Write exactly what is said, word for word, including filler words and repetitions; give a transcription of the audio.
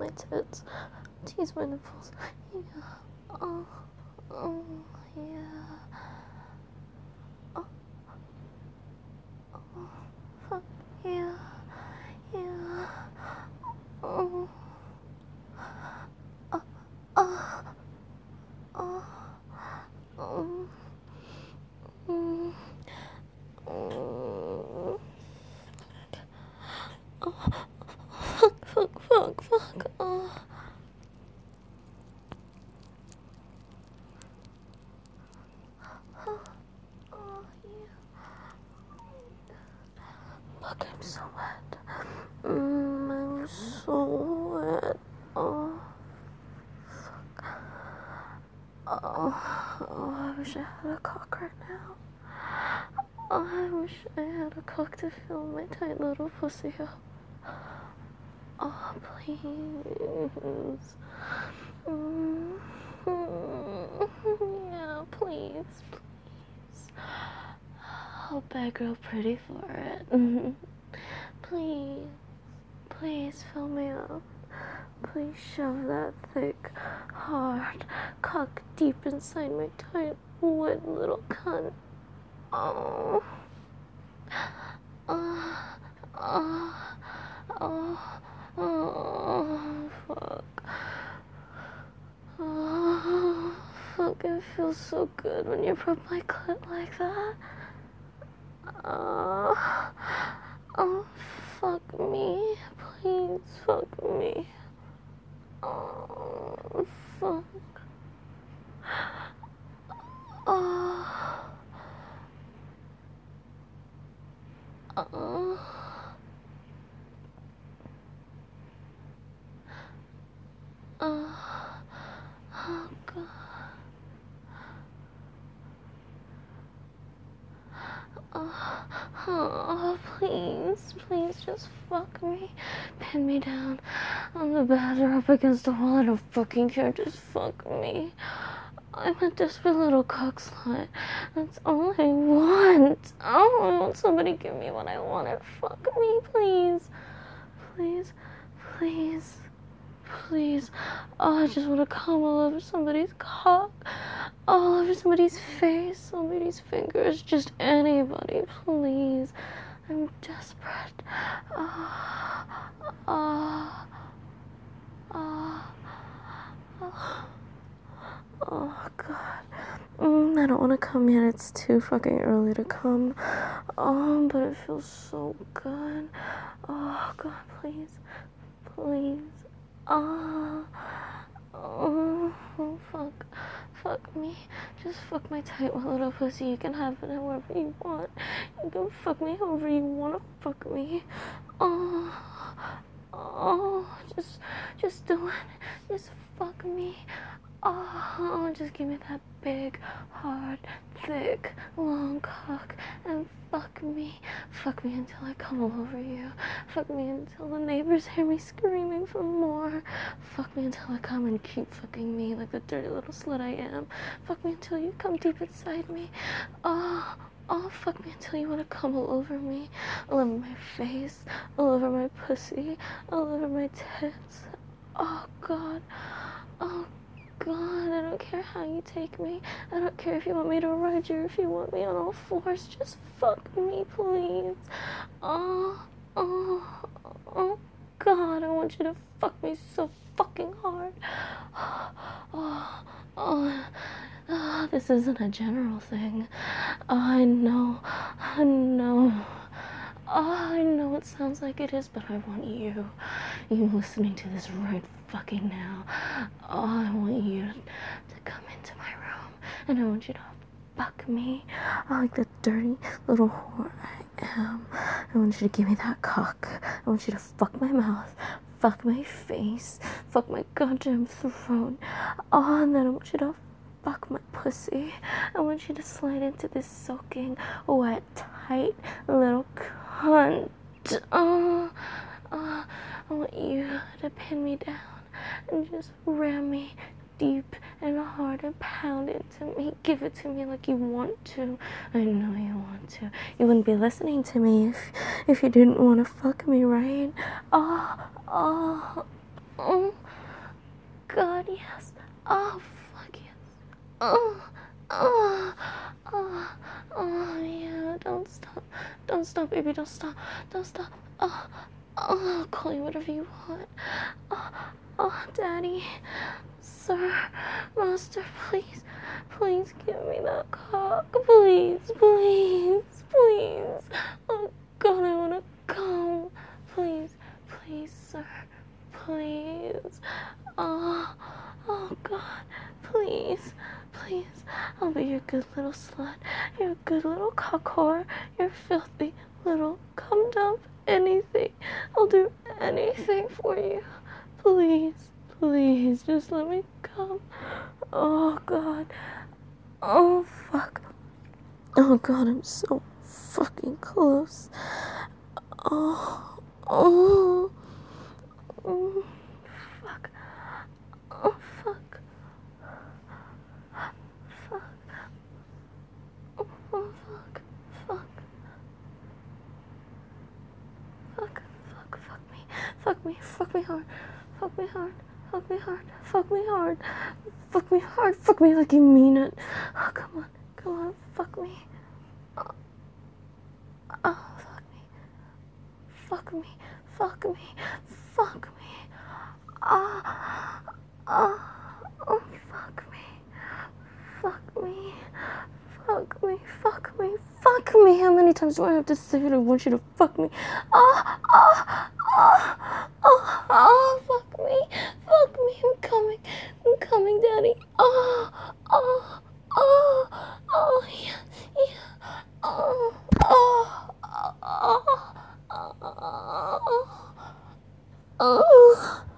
my tits, tease my nipples. Yeah. Oh, oh, yeah. Oh, oh, fuck yeah, yeah. Oh, oh, oh, oh, oh, mm, mm. Oh, fuck, fuck, fuck, fuck. Oh. Oh, oh, yeah. Fuck, I'm so wet. Mm, I'm so wet. Oh, fuck. Oh, oh, I wish I had a cock right now. Oh, I wish I had a cock to fill my tight little pussy up. Oh, please. Mm, yeah, please, please. I'll beg real pretty for it. Please, please fill me up. Please shove that thick, hard cock deep inside my tight, wet little cunt. Oh. Oh. Oh. Oh. Oh. Fuck. Oh. Fuck, it feels so good when you rub my clit like that. Oh. Oh. Fuck me. Please fuck me. Oh. Fuck. Oh. Oh. Oh. Oh, God. Oh, oh, please, please just fuck me. Pin me down on the bed or up against the wall. I don't fucking care. Just fuck me. I'm a desperate little cock slut. That's all I want. Oh, I want somebody to give me what I want and fuck me, please. Please, please, please. Oh, I just want to come all over somebody's cock. All over somebody's face, somebody's fingers, just anybody, please. I'm desperate. Oh, oh, oh, oh, oh God. Mm, I don't want to come yet. It's too fucking early to come. Oh, but it feels so good. Oh, God, please, please. Oh, oh, oh fuck. Fuck me. Just fuck my tight little pussy. You can have it however you want. You can fuck me however you want to fuck me. Oh, oh, just, just do it. Just fuck me. Oh, just give me that big, hard, thick, long cock and fuck me. Fuck me until I come all over you. Fuck me until the neighbors hear me screaming for more. Fuck me until I come and keep fucking me like the dirty little slut I am. Fuck me until you come deep inside me. Oh, oh, fuck me until you want to come all over me. All over my face, all over my pussy, all over my tits. Oh, God. Oh, God, I don't care how you take me. I don't care if you want me to ride you or if you want me on all fours. Just fuck me, please. Oh, oh, oh, God, I want you to fuck me so fucking hard. Oh, oh, oh, oh, this isn't a general thing. Oh, I know, I know. Oh, I know it sounds like it is, but I want you. You listening to this right fucking now. Oh, I want you to come into my room, and I want you to fuck me. I like the dirty little whore I am. I want you to give me that cock. I want you to fuck my mouth, fuck my face, fuck my goddamn throat. Oh, and then I want you to fuck my pussy. I want you to slide into this soaking, wet, tight little cunt. Oh, oh, I want you to pin me down and just ram me deep and hard and pound into me. Give it to me like you want to. I know you want to. You wouldn't be listening to me if if you didn't want to fuck me, right? Oh, oh, oh. God, yes. Oh, fuck yes. Oh, oh, oh, oh, yeah. Don't stop. Don't stop, baby. Don't stop. Don't stop. Oh, oh, I'll call you whatever you want. Oh, oh, Daddy. Sir, Master, please, please give me that cock. Please, please, please. Oh, God, I want to come. Please, please, sir. Please. Oh, oh, God. Please, please. I'll be your good little slut. Your good little cock whore. Your filthy little cum dump. Anything. I'll do anything for you. Please. Please, just let me come. Oh, God. Oh, fuck. Oh, God, I'm so fucking close. Oh, oh. Oh, fuck. Oh, fuck. Fuck. Oh, fuck. Fuck. Fuck. Fuck. Fuck me. Fuck me. Fuck me hard. Fuck me hard. Fuck me hard. Fuck me hard. Fuck me hard. Fuck me like you mean it. Oh, come on. Come on. Fuck me. Oh, oh, fuck me. Fuck me. Fuck me. Fuck me. Oh, oh, oh, fuck me. Fuck me. Fuck me. Fuck me. Fuck me. How many times do I have to say it? I want you to fuck me. Oh, oh, oh, oh, oh, fuck me. Fuck me. I'm coming. I'm coming, Daddy. Oh, oh, oh, oh, yeah, yeah. Oh, oh, oh, oh, oh, oh.